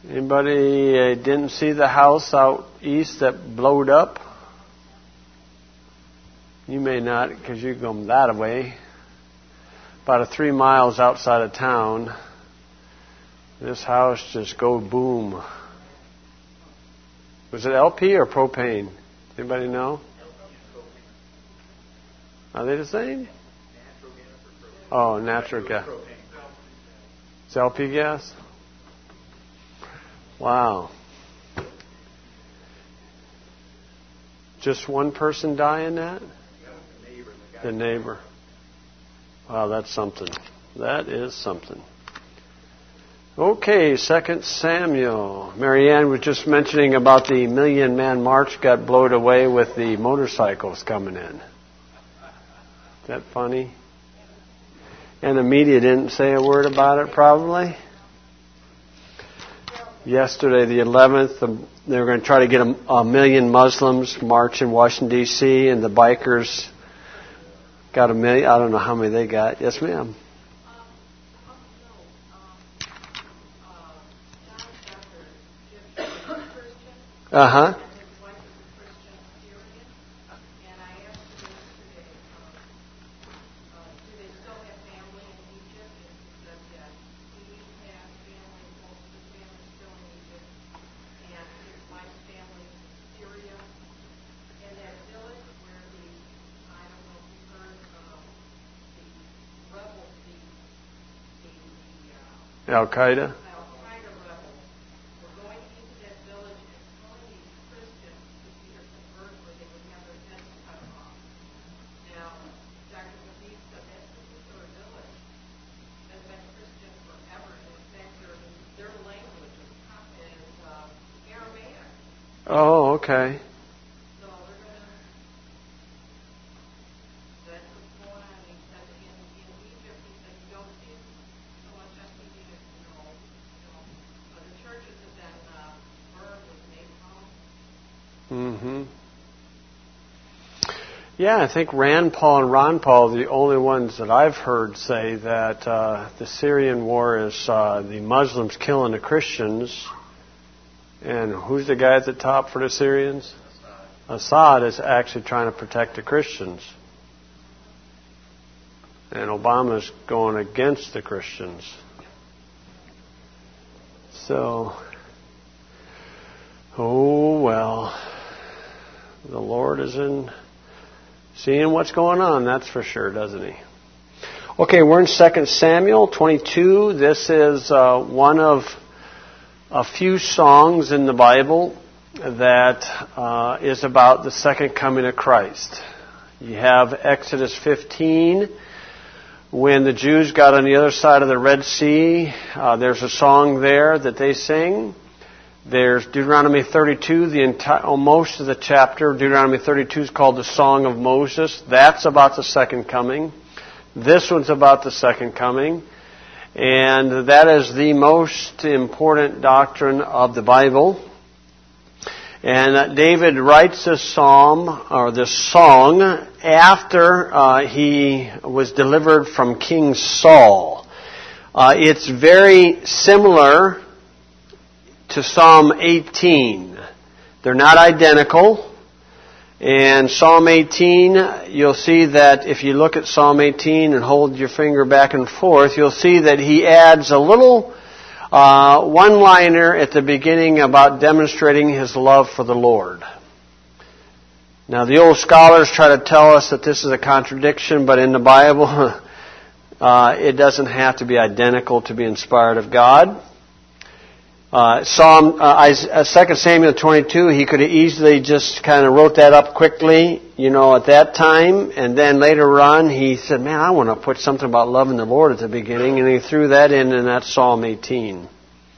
Anybody didn't see the house out east that blowed up? You may not, because you're going that way. About 3 miles outside of town. This house just go boom. Was it LP or propane? Anybody know? Are they the same? Oh, natural gas. It's LP gas? Wow. Just one person die in that? The neighbor. Wow, that's something. That is something. Okay, 2 Samuel. Marianne was just mentioning about the Million Man March got blown away with the motorcycles coming in. Is that funny? And the media didn't say a word about it, probably. Yesterday, the 11th, they were going to try to get a million Muslims march in Washington, D.C., and the bikers got 1 million. I don't know how many they got. Yes, ma'am. Uh-huh. Al-Qaeda? Oh, okay. Mm-hmm. Yeah, I think Rand Paul and Ron Paul are the only ones that I've heard say that the Syrian war is the Muslims killing the Christians. And who's the guy at the top for the Syrians? Assad is actually trying to protect the Christians. And Obama's going against the Christians. So, oh well. The Lord is in seeing what's going on, that's for sure, doesn't He? Okay, we're in 2 Samuel 22. This is one of a few songs in the Bible that is about the second coming of Christ. You have Exodus 15, when the Jews got on the other side of the Red Sea. There's a song there that they sing. There's Deuteronomy 32, most of the chapter. Deuteronomy 32 is called the Song of Moses. That's about the second coming. This one's about the second coming. And that is the most important doctrine of the Bible. And David writes this psalm, or this song, after he was delivered from King Saul. It's very similar to Psalm 18. They're not identical. And Psalm 18, you'll see that if you look at Psalm 18 and hold your finger back and forth, you'll see that he adds a little one-liner at the beginning about demonstrating his love for the Lord. Now, the old scholars try to tell us that this is a contradiction, but in the Bible, it doesn't have to be identical to be inspired of God. 2 Samuel 22, he could have easily just kind of wrote that up quickly, at that time. And then later on, he said, man, I want to put something about loving the Lord at the beginning. And he threw that in that Psalm 18.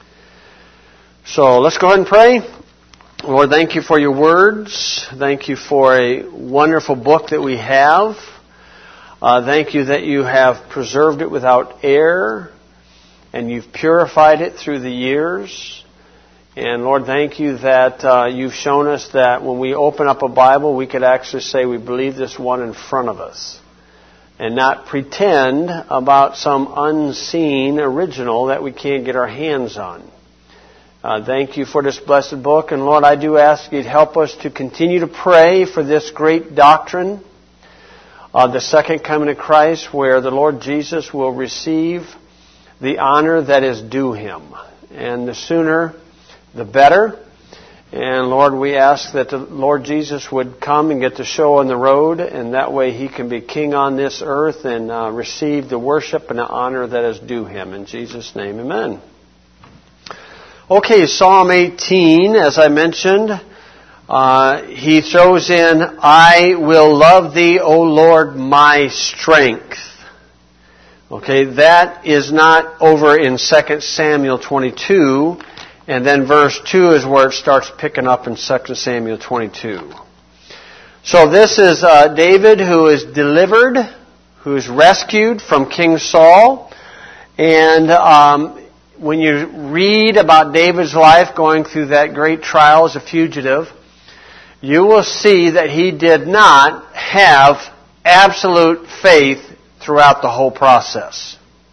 So let's go ahead and pray. Lord, thank you for your words. Thank you for a wonderful book that we have. Thank you that you have preserved it without error. And you've purified it through the years. And Lord, thank you that you've shown us that when we open up a Bible, we could actually say we believe this one in front of us. And not pretend about some unseen original that we can't get our hands on. Thank you for this blessed book. And Lord, I do ask you to help us to continue to pray for this great doctrine of the second coming of Christ, where the Lord Jesus will receive the honor that is due Him. And the sooner, the better. And Lord, we ask that the Lord Jesus would come and get the show on the road, and that way He can be King on this earth and receive the worship and the honor that is due Him. In Jesus' name, amen. Okay, Psalm 18, as I mentioned, he throws in, I will love Thee, O Lord, my strength. Okay, that is not over in 2 Samuel 22, and then verse 2 is where it starts picking up in 2 Samuel 22. So this is David who is delivered, who is rescued from King Saul, and when you read about David's life going through that great trial as a fugitive, you will see that he did not have absolute faith throughout the whole process.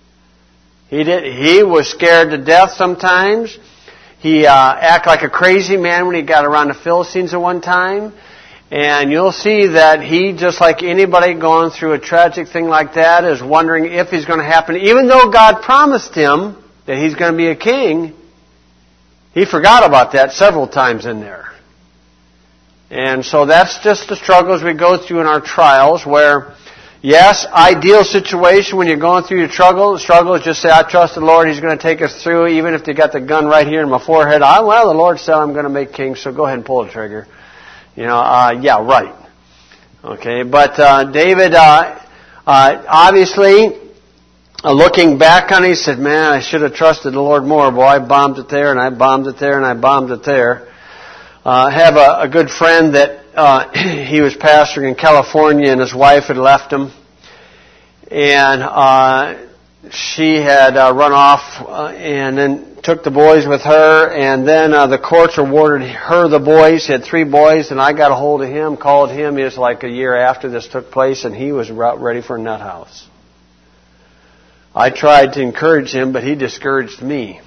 He was scared to death sometimes. He acted like a crazy man when he got around the Philistines at one time. And you'll see that he, just like anybody going through a tragic thing like that, is wondering if it's going to happen. Even though God promised him that he's going to be a king, he forgot about that several times in there. And so that's just the struggles we go through in our trials, where, yes, ideal situation when you're going through your struggle is just say, I trust the Lord, He's going to take us through, even if they got the gun right here in my forehead. Well, the Lord said I'm going to make king, so go ahead and pull the trigger. Yeah, right. Okay, but David, obviously, looking back on it, he said, man, I should have trusted the Lord more. Boy, I bombed it there, and I bombed it there, and I bombed it there. I have a good friend that he was pastoring in California, and his wife had left him. And she had run off and then took the boys with her. And then the courts awarded her the boys. She had 3 boys, and I got a hold of him, called him. It was like a year after this took place, and he was ready for a nut house. I tried to encourage him, but he discouraged me.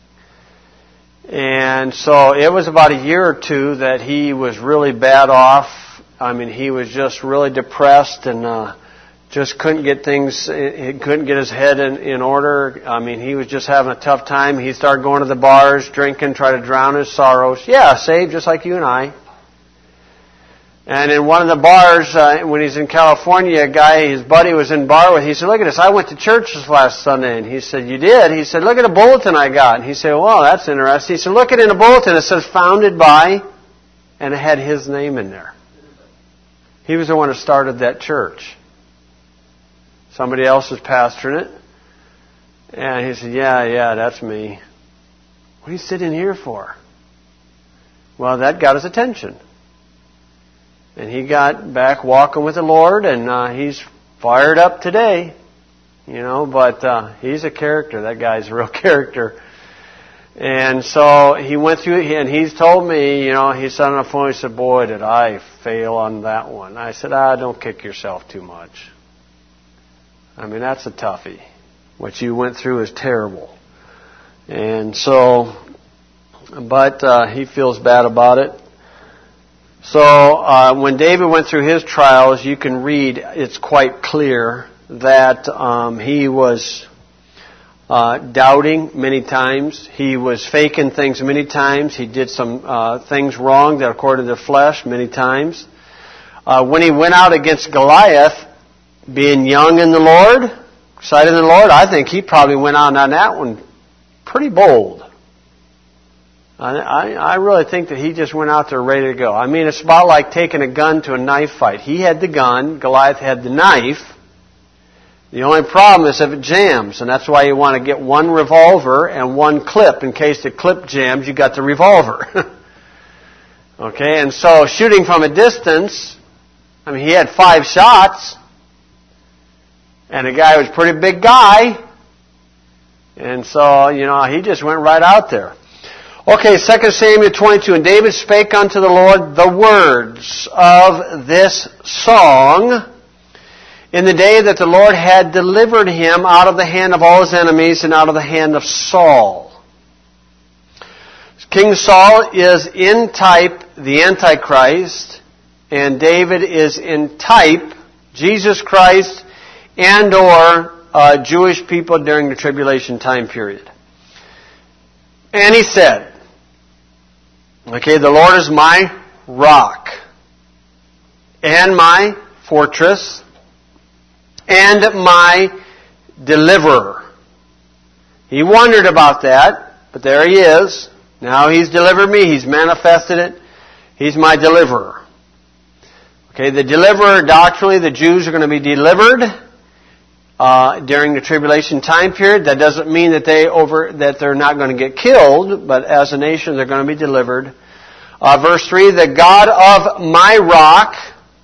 And so it was about a year or 2 that he was really bad off. I mean, he was just really depressed and just couldn't get things, he couldn't get his head in order. I mean, he was just having a tough time. He started going to the bars, drinking, trying to drown his sorrows. Yeah, saved just like you and I. And in one of the bars, when he's in California, a guy, his buddy was in bar with, he said, look at this, I went to church this last Sunday. And he said, you did? He said, look at the bulletin I got. And he said, well, that's interesting. He said, look at it in the bulletin, it says founded by, and it had his name in there. He was the one who started that church. Somebody else was pastoring it. And he said, yeah, that's me. What are you sitting here for? Well, that got his attention. And he got back walking with the Lord, and he's fired up today. But he's a character. That guy's a real character. And so he went through it, and he's told me, he said on the phone, he said, boy, did I fail on that one. I said, don't kick yourself too much. I mean, that's a toughie. What you went through is terrible. And so, but he feels bad about it. So when David went through his trials, you can read, it's quite clear that he was doubting many times. He was faking things many times. He did some things wrong that according to the flesh many times. When he went out against Goliath, being young in the Lord, excited in the Lord, I think he probably went out on that one pretty bold. I really think that he just went out there ready to go. I mean, it's about like taking a gun to a knife fight. He had the gun, Goliath had the knife. The only problem is if it jams, and that's why you want to get one revolver and one clip. In case the clip jams, you got the revolver. Okay, and so shooting from a distance, I mean, he had 5 shots, and the guy was a pretty big guy, and so, he just went right out there. Okay, 2 Samuel 22. And David spake unto the Lord the words of this song in the day that the Lord had delivered him out of the hand of all his enemies and out of the hand of Saul. King Saul is in type the Antichrist, and David is in type Jesus Christ and or Jewish people during the tribulation time period. And he said, okay, the Lord is my rock and my fortress and my deliverer. He wondered about that, but there he is. Now He's delivered me. He's manifested it. He's my deliverer. Okay, the deliverer, doctrinally, the Jews are going to be delivered during the tribulation time period. That doesn't mean that they're not going to get killed, but as a nation, they're going to be delivered. Verse 3, the God of my rock.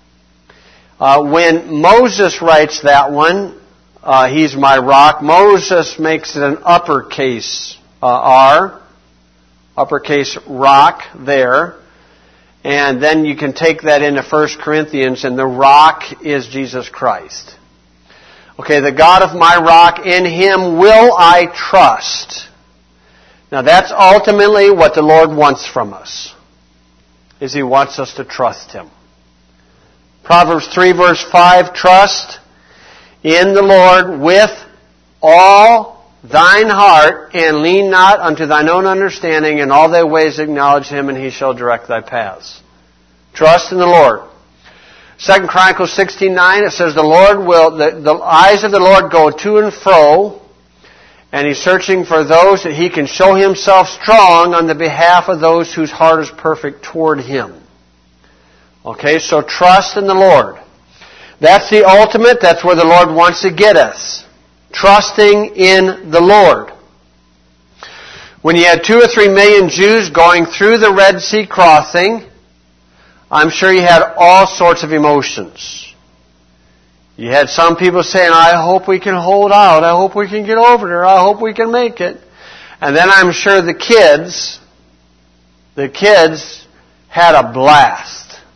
When Moses writes that one, He's my rock, Moses makes it an uppercase R, uppercase rock there. And then you can take that into 1 Corinthians, and the rock is Jesus Christ. Okay, the God of my rock, in Him will I trust. Now that's ultimately what the Lord wants from us, is He wants us to trust Him. Proverbs 3 verse 5, trust in the Lord with all thine heart, and lean not unto thine own understanding. In all thy ways acknowledge Him, and He shall direct thy paths. Trust in the Lord. 2 Chronicles 16:9, it says, the eyes of the Lord go to and fro, and He's searching for those that He can show Himself strong on the behalf of those whose heart is perfect toward Him. Okay, so trust in the Lord. That's the ultimate. That's where the Lord wants to get us. Trusting in the Lord. When you had 2 or 3 million Jews going through the Red Sea crossing, I'm sure you had all sorts of emotions. You had some people saying, I hope we can hold out. I hope we can get over there. I hope we can make it. And then I'm sure the kids had a blast.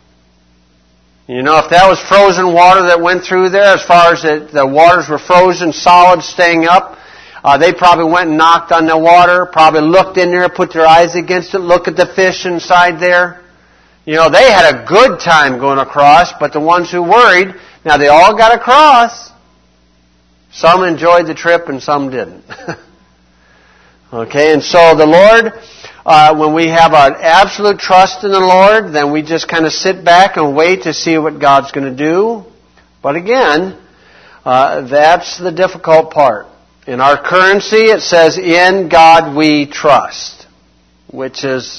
You know, if that was frozen water that went through there, as far as the waters were frozen, solid, staying up, they probably went and knocked on the water, probably looked in there, put their eyes against it, look at the fish inside there. You know, they had a good time going across, but the ones who worried, now they all got across. Some enjoyed the trip and some didn't. Okay, and so the Lord, when we have an absolute trust in the Lord, then we just kind of sit back and wait to see what God's going to do. But again, that's the difficult part. In our currency, it says, in God we trust, which is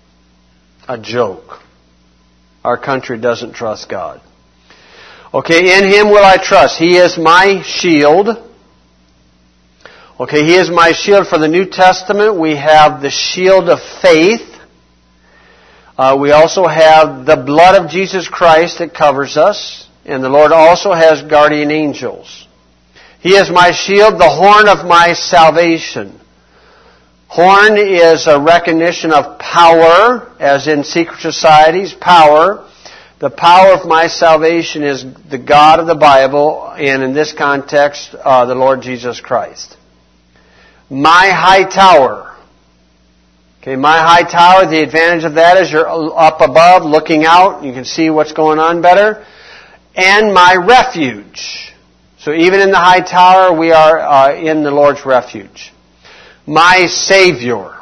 a joke. Our country doesn't trust God. Okay, in Him will I trust. He is my shield. Okay, He is my shield. For the New Testament, we have the shield of faith. We also have the blood of Jesus Christ that covers us. And the Lord also has guardian angels. He is my shield, the horn of my salvation. Horn is a recognition of power, as in secret societies, power. The power of my salvation is the God of the Bible, and in this context, the Lord Jesus Christ. My high tower. Okay, my high tower, the advantage of that is you're up above, looking out, you can see what's going on better. And my refuge. So even in the high tower, we are in the Lord's refuge. My Savior.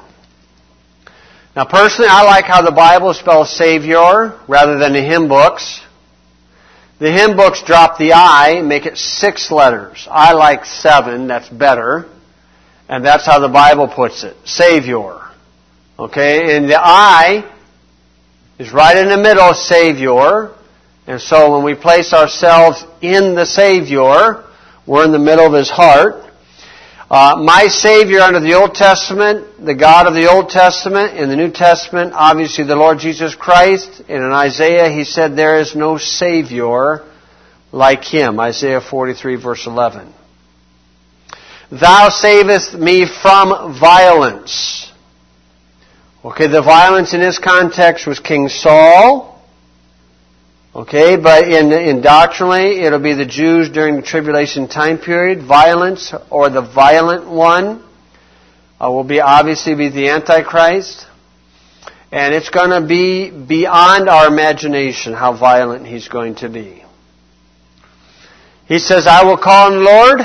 Now personally, I like how the Bible spells Savior rather than the hymn books. The hymn books drop the I and make it 6 letters. I like 7, that's better. And that's how the Bible puts it. Savior. Okay, and the I is right in the middle, Savior. And so when we place ourselves in the Savior, we're in the middle of His heart. My Savior under the Old Testament, the God of the Old Testament. In the New Testament, obviously the Lord Jesus Christ. And in Isaiah, He said there is no Savior like Him. Isaiah 43 verse 11. Thou savest me from violence. Okay, the violence in this context was King Saul. Okay, but in doctrinally, it'll be the Jews during the tribulation time period. Violence, or the violent one, will obviously be the Antichrist. And it's going to be beyond our imagination how violent he's going to be. He says, I will call on the Lord,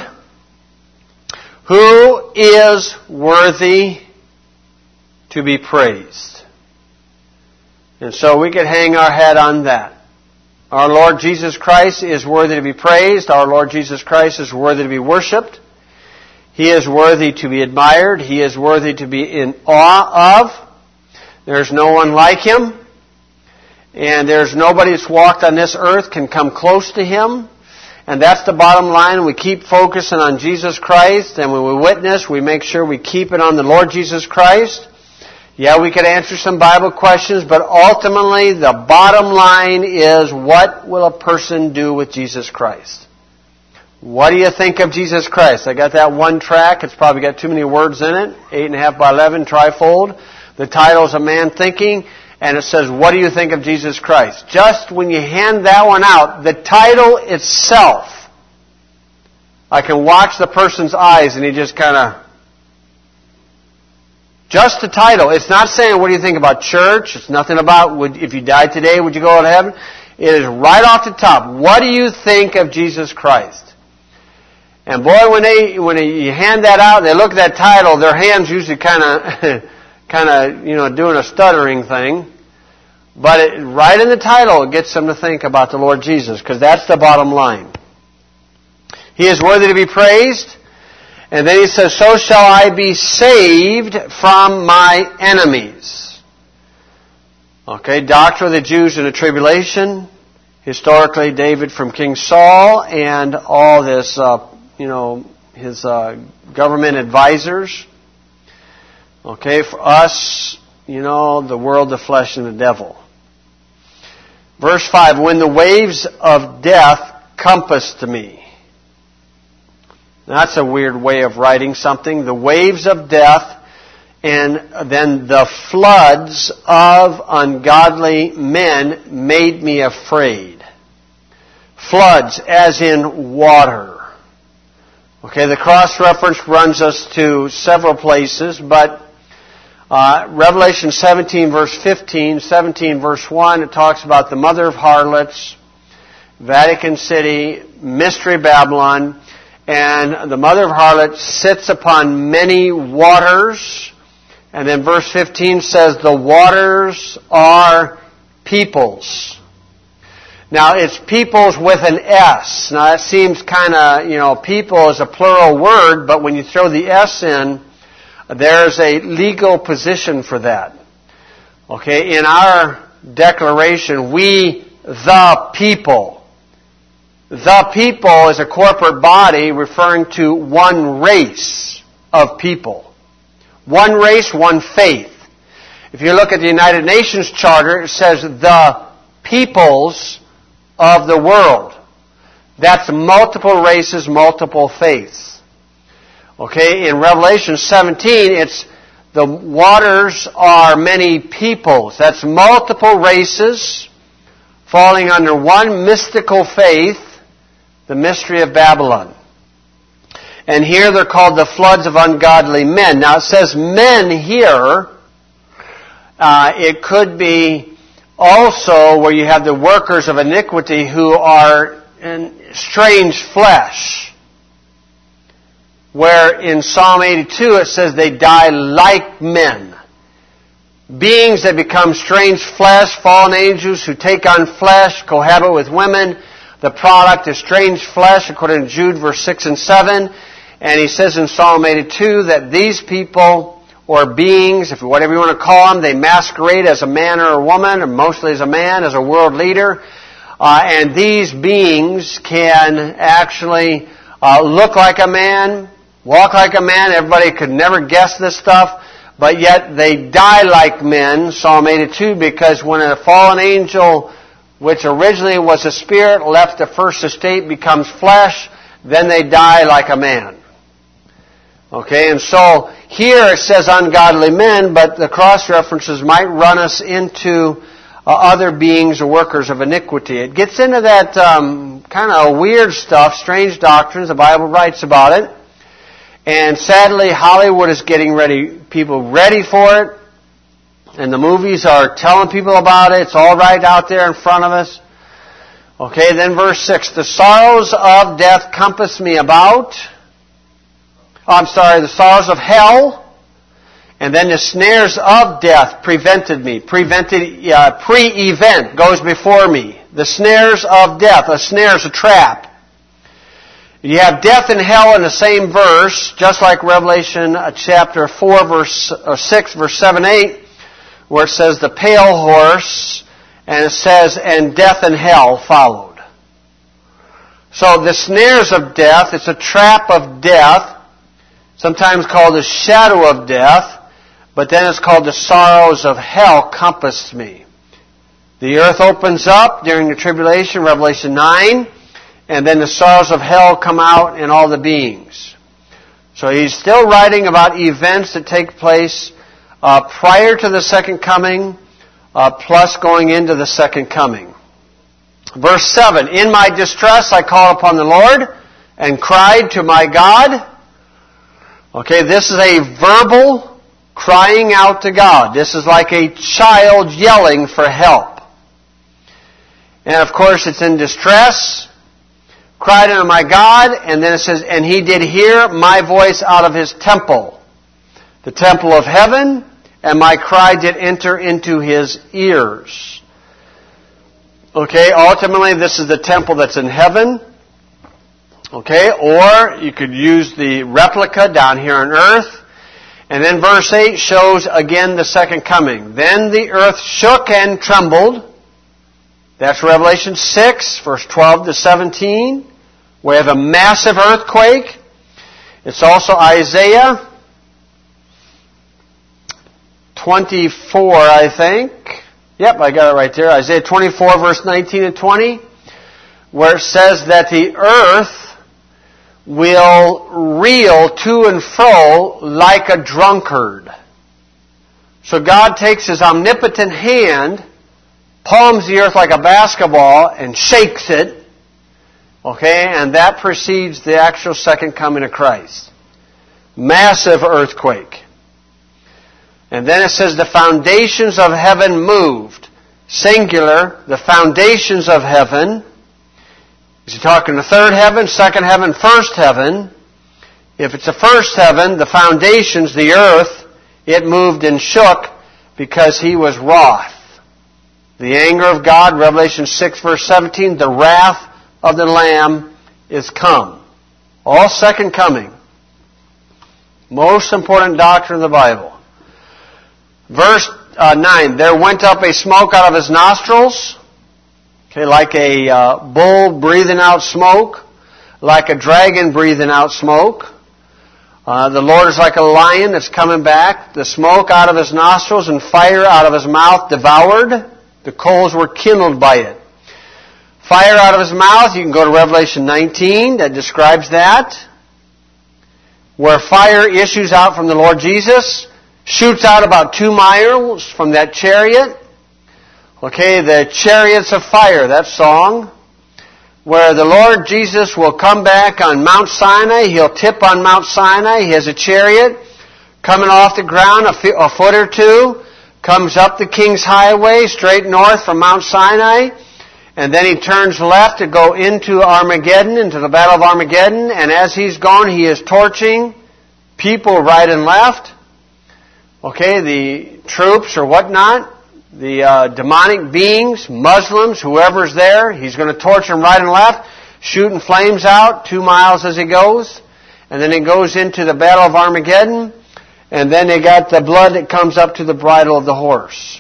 who is worthy to be praised. And so we could hang our head on that. Our Lord Jesus Christ is worthy to be praised. Our Lord Jesus Christ is worthy to be worshipped. He is worthy to be admired. He is worthy to be in awe of. There's no one like Him. And there's nobody that's walked on this earth can come close to Him. And that's the bottom line. We keep focusing on Jesus Christ. And when we witness, we make sure we keep it on the Lord Jesus Christ. Yeah, we could answer some Bible questions, but ultimately the bottom line is, what will a person do with Jesus Christ? What do you think of Jesus Christ? I got that one track. It's probably got too many words in it. 8.5 by 11, trifold. The title is A Man Thinking, and it says, what do you think of Jesus Christ? Just when you hand that one out, the title itself, I can watch the person's eyes and he just kind of, just the title. It's not saying, what do you think about church? It's nothing about, if you died today, would you go to heaven? It is right off the top. What do you think of Jesus Christ? And boy, when you hand that out, they look at that title, their hands usually kind of, doing a stuttering thing. But right in the title, it gets them to think about the Lord Jesus, because that's the bottom line. He is worthy to be praised. And then he says, so shall I be saved from my enemies. Okay, doctrine of the Jews in the tribulation. Historically, David from King Saul and all this, his government advisors. Okay, for us, the world, the flesh, and the devil. Verse 5, when the waves of death compassed me. That's a weird way of writing something. The waves of death, and then the floods of ungodly men made me afraid. Floods, as in water. Okay, the cross-reference runs us to several places, but Revelation 17 verse 15, 17 verse 1, it talks about the mother of harlots, Vatican City, Mystery Babylon, and the mother of harlots sits upon many waters. And then verse 15 says, the waters are peoples. Now, it's peoples with an S. Now, that seems kind of, people is a plural word, but when you throw the S in, there's a legal position for that. Okay, in our declaration, we the people. The people is a corporate body referring to one race of people. One race, one faith. If you look at the United Nations Charter, it says the peoples of the world. That's multiple races, multiple faiths. Okay, in Revelation 17, it's the waters are many peoples. That's multiple races falling under one mystical faith, the mystery of Babylon. And here they're called the floods of ungodly men. Now it says men here. It could be also where you have the workers of iniquity who are in strange flesh. Where in Psalm 82 it says they die like men. Beings that become strange flesh, fallen angels who take on flesh, cohabit with women. The product is strange flesh, according to Jude verse 6 and 7. And he says in Psalm 82 that these people, or beings, if whatever you want to call them, they masquerade as a man or a woman, or mostly as a man, as a world leader. And these beings can actually look like a man, walk like a man. Everybody could never guess this stuff. But yet they die like men, Psalm 82, because when a fallen angel, which originally was a spirit, left the first estate, becomes flesh, then they die like a man. Okay, and so here it says ungodly men, but the cross-references might run us into other beings or workers of iniquity. It gets into that kind of weird stuff, strange doctrines. The Bible writes about it. And sadly, Hollywood is getting people ready for it. And the movies are telling people about it. It's all right out there in front of us. Okay, then verse 6. The sorrows of death compassed me about. The sorrows of hell. And then the snares of death prevented me. Pre-event goes before me. The snares of death. A snare is a trap. You have death and hell in the same verse, just like Revelation chapter 4, verse 6, verse 7, 8, where it says the pale horse, and it says, and death and hell followed. So the snares of death, it's a trap of death, sometimes called the shadow of death, but then it's called the sorrows of hell compassed me. The earth opens up during the tribulation, Revelation 9, and then the sorrows of hell come out in all the beings. So he's still writing about events that take place prior to the second coming, plus going into the second coming. Verse 7, in my distress I called upon the Lord and cried to my God. Okay, this is a verbal crying out to God. This is like a child yelling for help. And of course it's in distress. Cried unto my God, and then it says, and he did hear my voice out of his temple, the temple of heaven, and my cry did enter into his ears. Okay, ultimately this is the temple that's in heaven. Okay, or you could use the replica down here on earth. And then verse 8 shows again the second coming. Then the earth shook and trembled. That's Revelation 6, verse 12 to 17. We have a massive earthquake. It's also Isaiah 24, I think. Yep, I got it right there. Isaiah 24, verse 19 and 20, where it says that the earth will reel to and fro like a drunkard. So God takes His omnipotent hand, palms the earth like a basketball, and shakes it. Okay, and that precedes the actual second coming of Christ. Massive earthquake. And then it says the foundations of heaven moved. Singular, the foundations of heaven. Is he talking the third heaven, second heaven, first heaven? If it's the first heaven, the foundations, the earth, it moved and shook because He was wroth. The anger of God, Revelation 6, verse 17, the wrath of the Lamb is come. All second coming. Most important doctrine of the Bible. Verse 9, there went up a smoke out of His nostrils, okay, like a bull breathing out smoke, like a dragon breathing out smoke. The Lord is like a lion that's coming back. The smoke out of His nostrils and fire out of His mouth devoured. The coals were kindled by it. Fire out of His mouth, you can go to Revelation 19, that describes that. Where fire issues out from the Lord Jesus, shoots out about 2 miles from that chariot. Okay, the chariots of fire, that song. Where the Lord Jesus will come back on Mount Sinai. He'll tip on Mount Sinai. He has a chariot coming off the ground a foot or two. Comes up the King's Highway straight north from Mount Sinai. And then he turns left to go into Armageddon, into the Battle of Armageddon. And as he's gone, he is torching people right and left. Okay, the troops or whatnot. The demonic beings, Muslims, whoever's there. He's going to torch them right and left. Shooting flames out 2 miles as he goes. And then he goes into the Battle of Armageddon. And then they got the blood that comes up to the bridle of the horse.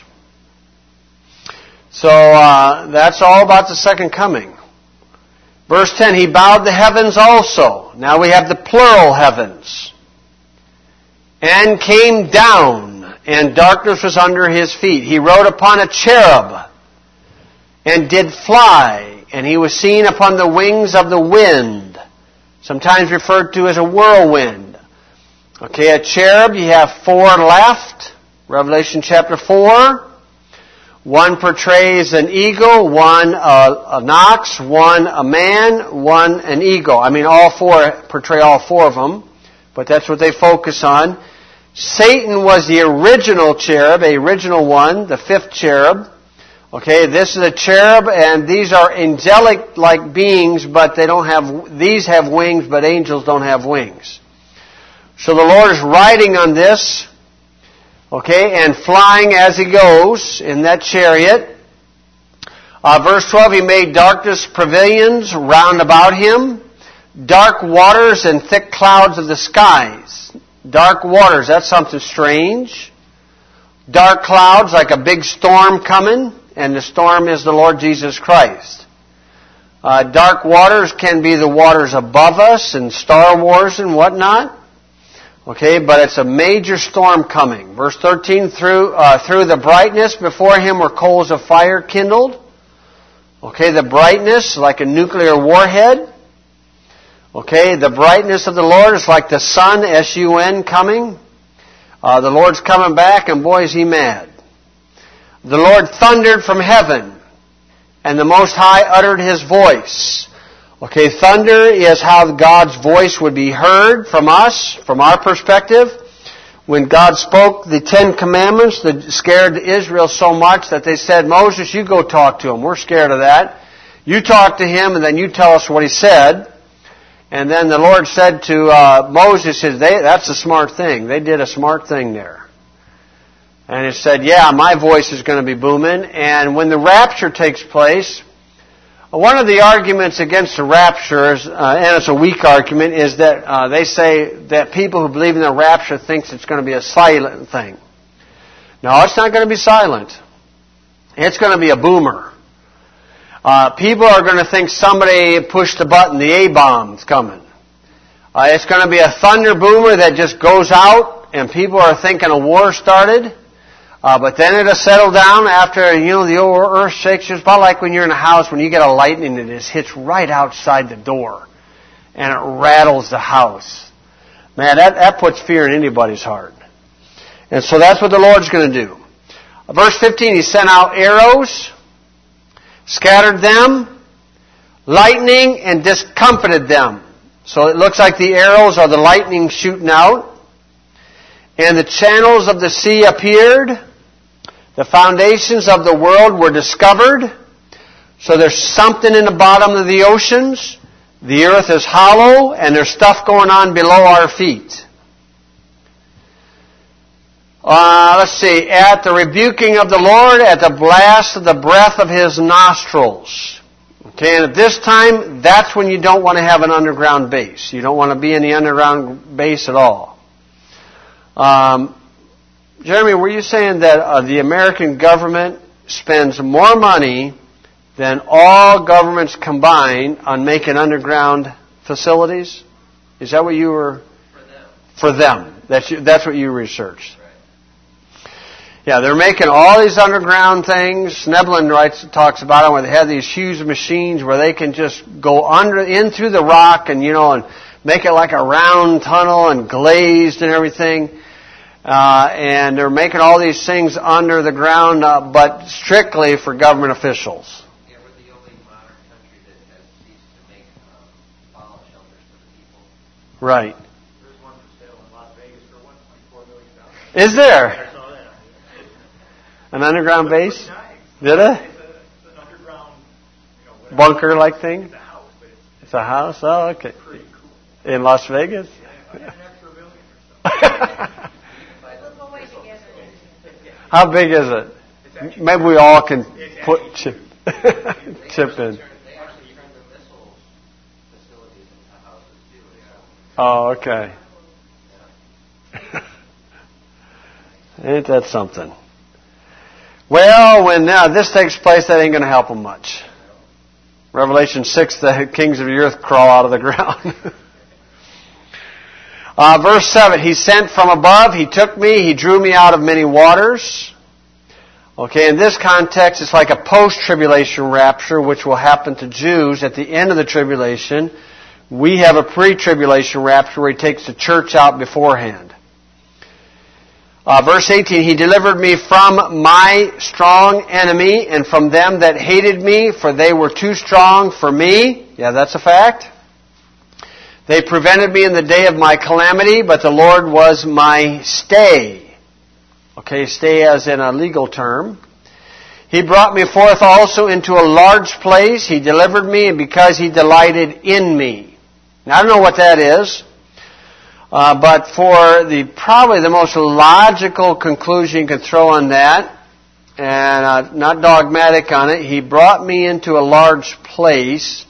So that's all about the second coming. Verse 10, He bowed the heavens also. Now we have the plural heavens. And came down, and darkness was under His feet. He rode upon a cherub, and did fly, and He was seen upon the wings of the wind, sometimes referred to as a whirlwind. Okay, a cherub, you have 4 left, Revelation chapter 4. One portrays an eagle, one an ox, one a man, one an eagle. I mean, all 4 portray all 4 of them, but that's what they focus on. Satan was the original cherub, a original one, the fifth cherub. Okay, this is a cherub, and these are angelic-like beings, but these have wings, but angels don't have wings. So the Lord is riding on this, okay, and flying as He goes in that chariot. Verse 12, He made darkness pavilions round about Him, dark waters and thick clouds of the skies. Dark waters, that's something strange. Dark clouds, like a big storm coming, and the storm is the Lord Jesus Christ. Dark waters can be the waters above us in Star Wars and whatnot. Okay, but it's a major storm coming. Verse 13, through the brightness before Him were coals of fire kindled. Okay, the brightness, like a nuclear warhead. Okay, the brightness of the Lord is like the sun, S-U-N, coming. The Lord's coming back, and boy, is He mad. The Lord thundered from heaven, and the Most High uttered His voice. Okay, thunder is how God's voice would be heard from us, from our perspective. When God spoke the Ten Commandments, that scared Israel so much that they said, Moses, you go talk to him. We're scared of that. You talk to him, and then you tell us what he said. And then the Lord said to Moses, that's a smart thing. They did a smart thing there. And it said, yeah, my voice is going to be booming. And when the rapture takes place, one of the arguments against the rapture, and it's a weak argument, is that they say that people who believe in the rapture thinks it's going to be a silent thing. No, it's not going to be silent. It's going to be a boomer. People are going to think somebody pushed the button, the A-bomb's coming. It's going to be a thunder boomer that just goes out, and people are thinking a war started. But then it'll settle down after, the old earth shakes. It's about like when you're in a house, when you get a lightning that just hits right outside the door. And it rattles the house. Man, that puts fear in anybody's heart. And so that's what the Lord's going to do. Verse 15, He sent out arrows, scattered them, lightning, and discomfited them. So it looks like the arrows are the lightning shooting out. And the channels of the sea appeared. The foundations of the world were discovered. So there's something in the bottom of the oceans. The earth is hollow, and there's stuff going on below our feet. Let's see. At the rebuking of the Lord, at the blast of the breath of His nostrils. Okay, and at this time, that's when you don't want to have an underground base. You don't want to be in the underground base at all. Jeremy, were you saying that the American government spends more money than all governments combined on making underground facilities? Is that what you were... For them. That's what you researched. Right. Yeah, they're making all these underground things. Sneblin talks about it, where they have these huge machines where they can just go in through the rock and, and make it like a round tunnel and glazed and everything. And they're making all these things under the ground, but strictly for government officials. Yeah, we're the only modern country that has ceased to make fallout shelters for the people. Right. There's one for sale in Las Vegas for $1.4 million. Is there? I saw that. An underground base? Nice. Did it? It's an underground, bunker-like thing? It's a house, but it's a house? Oh, okay. Pretty cool. In Las Vegas? Yeah, an extra $1 million or so. How big is it? Maybe we all can chip in. They actually turn the missile facilities into houses too. Oh, okay. Ain't that something? Well, when this takes place, that ain't going to help them much. Revelation 6, the kings of the earth crawl out of the ground. Verse 7, He sent from above, He took me, He drew me out of many waters. Okay, in this context, it's like a post-tribulation rapture, which will happen to Jews at the end of the tribulation. We have a pre-tribulation rapture where He takes the church out beforehand. Verse 18, He delivered me from my strong enemy and from them that hated me, for they were too strong for me. Yeah, that's a fact. They prevented me in the day of my calamity, but the Lord was my stay. Okay, stay as in a legal term. He brought me forth also into a large place. He delivered me, and because He delighted in me. Now, I don't know what that is, but for probably the most logical conclusion you can throw on that, and not dogmatic on it, He brought me into a large place.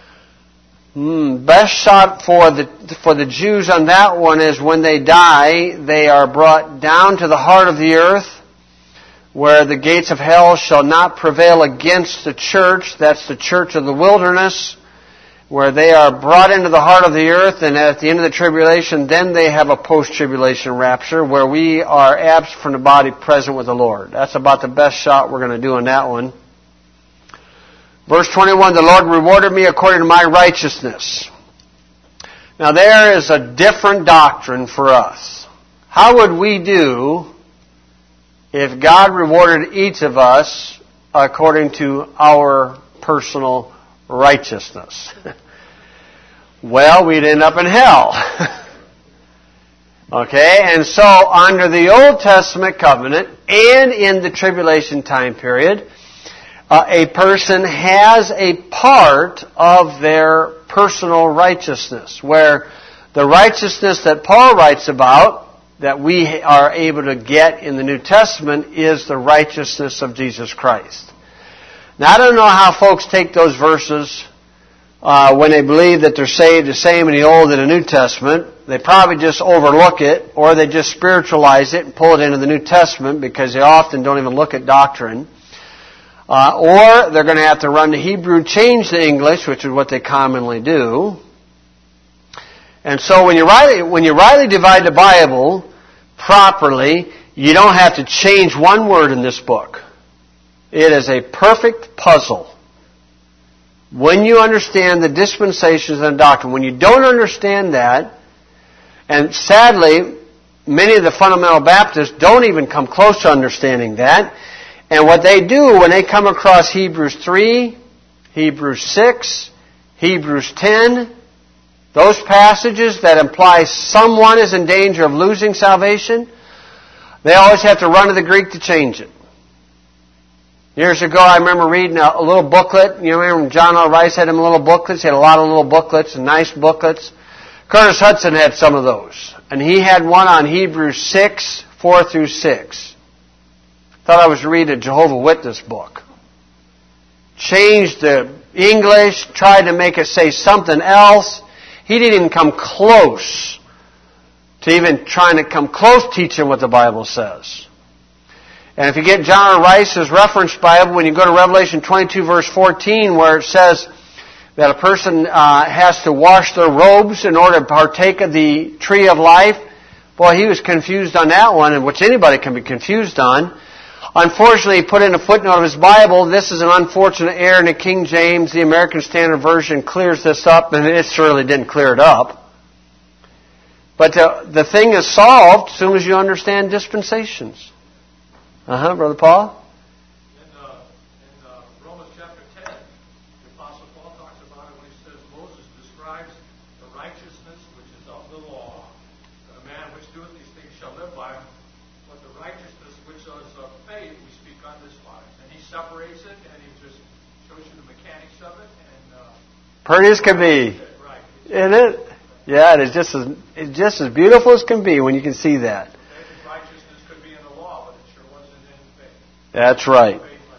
Best shot for the Jews on that one is when they die, they are brought down to the heart of the earth, where the gates of hell shall not prevail against the church. That's the church of the wilderness, where they are brought into the heart of the earth, and at the end of the tribulation, then they have a post-tribulation rapture, where we are absent from the body, present with the Lord. That's about the best shot we're going to do on that one. Verse 21, the Lord rewarded me according to my righteousness. Now there is a different doctrine for us. How would we do if God rewarded each of us according to our personal righteousness? Well, we'd end up in hell. Okay, and so under the Old Testament covenant and in the tribulation time period, a person has a part of their personal righteousness, where the righteousness that Paul writes about, that we are able to get in the New Testament, is the righteousness of Jesus Christ. Now, I don't know how folks take those verses when they believe that they're saved the same in the Old and the New Testament. They probably just overlook it, or they just spiritualize it and pull it into the New Testament because they often don't even look at doctrine. Or they're going to have to run to Hebrew, change the English, which is what they commonly do. And so when you rightly divide the Bible properly, you don't have to change one word in this book. It is a perfect puzzle. When you understand the dispensations and the doctrine, when you don't understand that, and sadly, many of the fundamental Baptists don't even come close to understanding that. And what they do when they come across Hebrews 3, Hebrews 6, Hebrews 10, those passages that imply someone is in danger of losing salvation, they always have to run to the Greek to change it. Years ago, I remember reading a little booklet. You remember John L. Rice had him little booklets. He had a lot of little booklets, and nice booklets. Curtis Hudson had some of those. And he had one on Hebrews 6, 4 through 6. Thought I was reading a Jehovah's Witness book. Changed the English, tried to make it say something else. He didn't even come close to even trying to come close teaching what the Bible says. And if you get John R. Rice's reference Bible, when you go to Revelation 22 verse 14, where it says that a person has to wash their robes in order to partake of the tree of life, boy, he was confused on that one, and which anybody can be confused on. Unfortunately, he put in a footnote of his Bible, this is an unfortunate error in the King James. The American Standard Version clears this up, and it surely didn't clear it up. But the thing is solved as soon as you understand dispensations. Brother Paul? In Romans chapter 10, the Apostle Paul talks about it when he says Moses describes the righteousness which is of the law, that a man which doeth these things shall live by them, but the righteousness which is of faith we speak on this wise. And he separates it, and he just shows you the mechanics of it. And pretty as can be. Right. Isn't it? Yeah, it's just as beautiful as can be when you can see that. Righteousness could be in the law, but it sure wasn't in faith. That's right.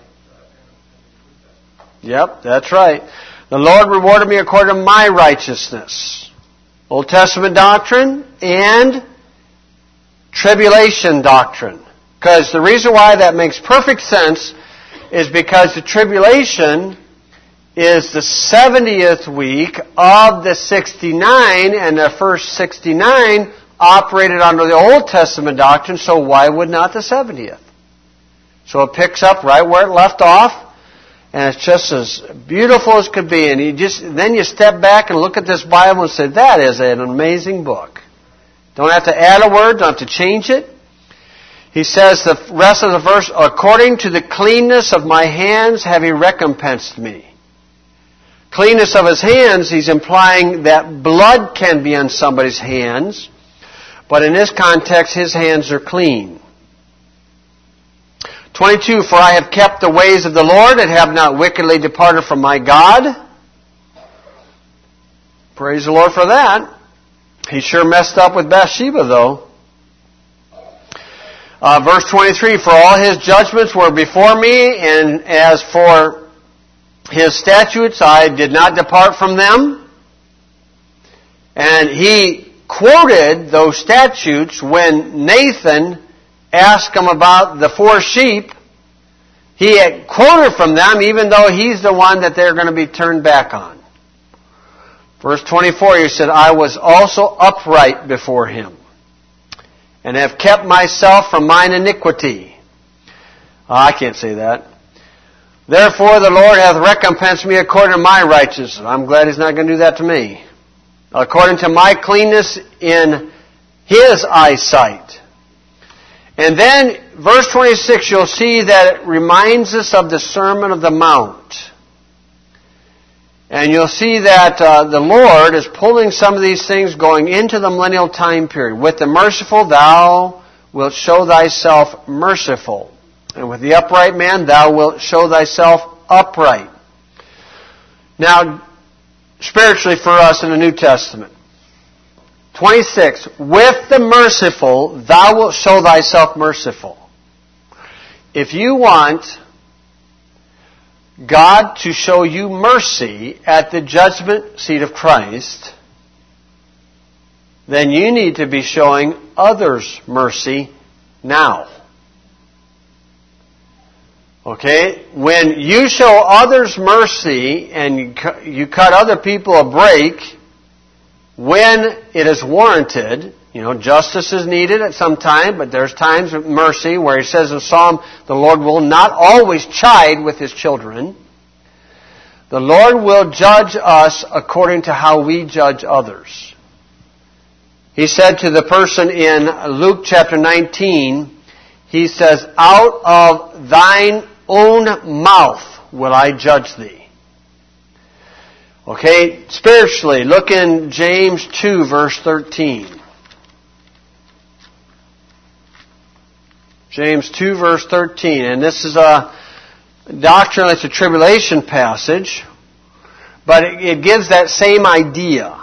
Yep, that's right. The Lord rewarded me according to my righteousness. Old Testament doctrine and tribulation doctrine. Because the reason why that makes perfect sense is because the tribulation is the 70th week of the 69, and the first 69 operated under the Old Testament doctrine, so why would not the 70th? So it picks up right where it left off, and it's just as beautiful as could be. And then you step back and look at this Bible and say, that is an amazing book. Don't have to add a word, don't have to change it. He says the rest of the verse, according to the cleanness of my hands have He recompensed me. cleanness of his hands, he's implying that blood can be on somebody's hands. But in this context, his hands are clean. 22, for I have kept the ways of the Lord and have not wickedly departed from my God. Praise the Lord for that. He sure messed up with Bathsheba, though. Verse 23, for all his judgments were before me, and as for his statutes, I did not depart from them. And he quoted those statutes when Nathan asked him about the 4 sheep. He had quoted from them, even though he's the one that they're going to be turned back on. Verse 24, he said, I was also upright before him, and have kept myself from mine iniquity. I can't say that. Therefore the Lord hath recompensed me according to my righteousness. I'm glad he's not going to do that to me. According to my cleanness in his eyesight. And then, verse 26, you'll see that it reminds us of the Sermon of the Mount. And you'll see that the Lord is pulling some of these things going into the millennial time period. With the merciful thou wilt show thyself merciful. And with the upright man thou wilt show thyself upright. Now, spiritually for us in the New Testament. 26, with the merciful thou wilt show thyself merciful. If you want God to show you mercy at the judgment seat of Christ, then you need to be showing others mercy now. Okay? When you show others mercy and you cut other people a break when it is warranted, justice is needed at some time, but there's times of mercy where he says in Psalm, the Lord will not always chide with his children. The Lord will judge us according to how we judge others. He said to the person in Luke chapter 19, he says, out of thine own mouth will I judge thee. Okay, spiritually, look in James 2 verse 13. James 2 verse 13. And this is a doctrine, it's a tribulation passage, but it gives that same idea.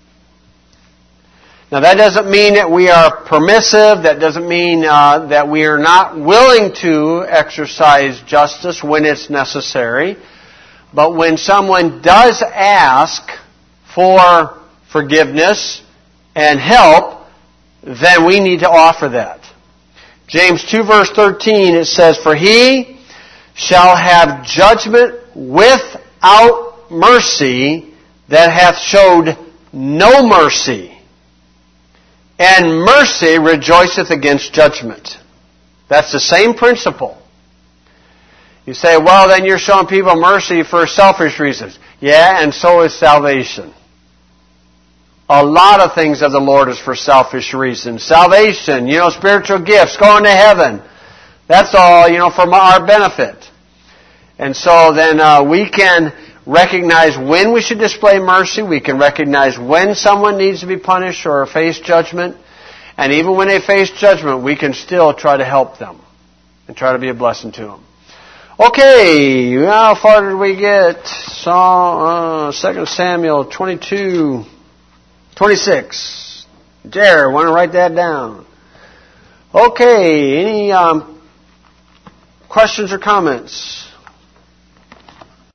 Now that doesn't mean that we are permissive, that doesn't mean that we are not willing to exercise justice when it's necessary. But when someone does ask for forgiveness and help, then we need to offer that. James 2 verse 13, it says, for he shall have judgment without mercy that hath showed no mercy. And mercy rejoiceth against judgment. That's the same principle. You say, well, then you're showing people mercy for selfish reasons. Yeah, and so is salvation. A lot of things of the Lord is for selfish reasons. Salvation, spiritual gifts, going to heaven. That's all, for our benefit. And so then we can recognize when we should display mercy. We can recognize when someone needs to be punished or face judgment. And even when they face judgment, we can still try to help them and try to be a blessing to them. Okay, how far did we get? 2 Samuel 22, 26. Jared, want to write that down? Okay, any questions or comments?